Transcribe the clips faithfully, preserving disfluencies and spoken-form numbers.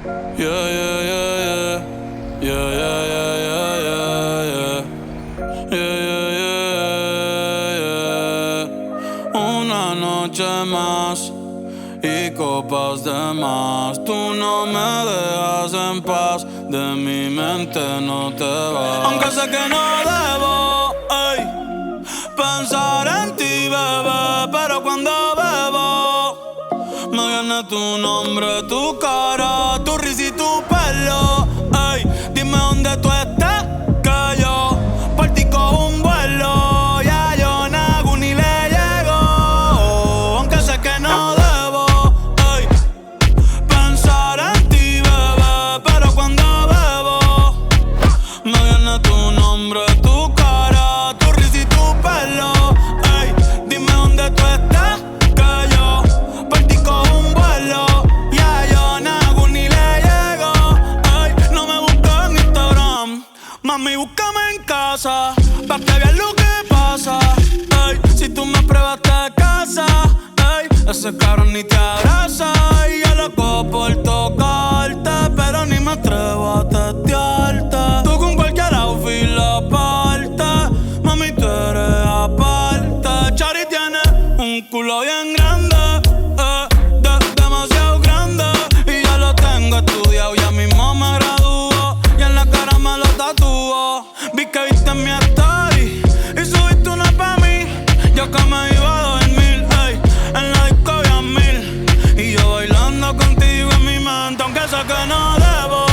Yeah, yeah, yeah, yeah. Yeah, yeah, yeah, yeah, yeah, yeah. Yeah, yeah, yeah, yeah. Una noche más y copas de más. Tú no me dejas en paz, de mi mente no te vas. Aunque sé que no debo, ey, pensar en ti, bebé, pero cuando bebo me viene tu nombre, tu cara, tu risa y tu pelo. Ey, dime dónde tú estás, que yo por ti cojo un vuelo. Ya yo nago ni le llego, aunque sé que no debo, ey, pensar en ti, bebé, pero cuando bebo me viene tu nombre, tu cara, tu risa y tu pelo. Ey, dime dónde tú estás, que yo por ti cojo un vuelo. Ya yo nago ni le llego. Ey, no me busques en Instagram, mami, búscame en casa, pa' que veas lo que pasa. Ey, si tú me pruebas te casa, ey, ese cabrón ni te abraza. Y yo loco por tocarte, pero ni me atrevo a testearte. Tú con cualquier outfit la parte, mami, tú eres aparte. Chari tiene un culo bien grande, eh, de- demasiado grande. Y ya lo tengo estudiado, ya mismo me gradúo. Y en la cara me lo tatúo. Vi que viste mi story y subiste una pa' mí. Yo que me iba a dormir, ey, en la disco había mil. Y yo bailando contigo en mi mente, aunque sé que no debo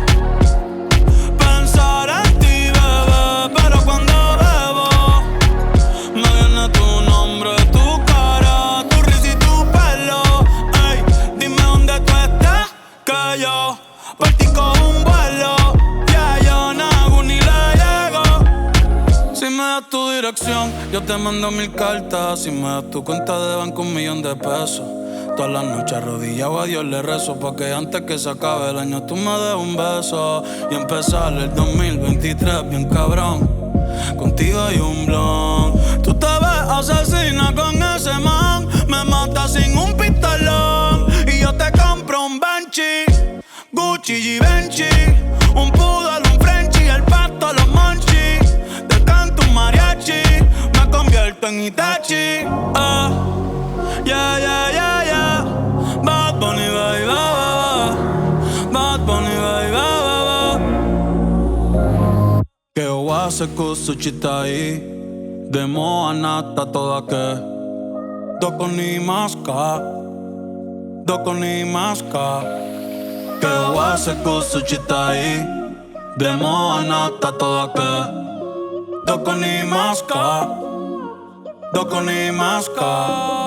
pensar en ti, bebé, pero cuando bebo me viene tu nombre, tu cara, tu risa y tu pelo. Ey, dime dónde tú estás, que yo por ti cojo un vuelo. Ya yo nago ni le llego. Si me das tu dirección, yo te mando mil cartas. Si me das tu cuenta de banco, un millón de pesos. Todas las noches arrodillado a Dios le rezo, pa' que antes que se acabe el año tú me des un beso. Y empezar el dos mil veintitrés bien cabrón, contigo hay un blon. Tú te ves asesina con ese man, me matas sin un pistolón. Y yo te compro un Banshee, Gucci y Benchi, un poodle, un Frenchie, el pasto, los monchis. Te canto un mariachi, me convierto en Itachi. Ah, yeah, yeah, yeah, yeah. Bad Bunny, baby, ba, ba, ba. Bad Bunny, baby, ba, ba, ba. Que oase kusuchitai, demo anata toda que doko ni maska, doko ni maska. Que oase kusuchitai, demo anata toda que doko ni maska, doko ni maska.